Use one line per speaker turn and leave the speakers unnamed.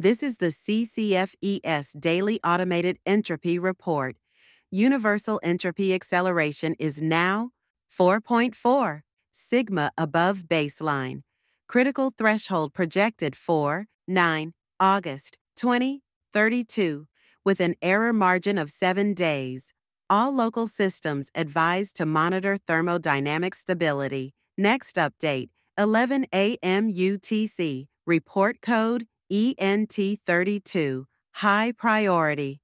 This is the CCFES Daily Automated Entropy Report. Universal entropy acceleration is now 4.4, sigma above baseline. Critical threshold projected for 9 August 2032, with an error margin of 7 days. All local systems advised to monitor thermodynamic stability. Next update, 11 a.m. UTC, report code ENT32, high priority.